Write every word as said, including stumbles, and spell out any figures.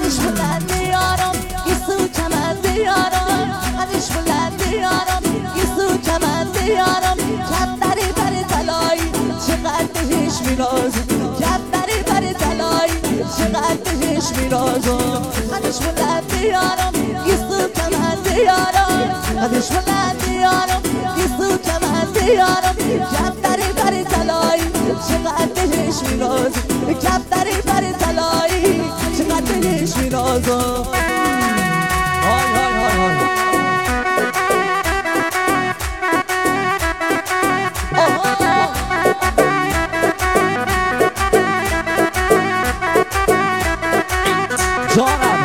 قدش بلند یارم گیسو کمند یارم قدش بلند یارم گیسو کمند یارم کفتری بر طلایی چقدر بهش میرازم کفتری بر طلایی چقدر بهش میرازم قدش بلند یارم گیسو کمند یارم قدش بلند یارم گیسو کمند یارم کفتری بر طلایی چقدر بهش میرازم کفتری بر طلایی چقدر بهش میرازم های های های های جانم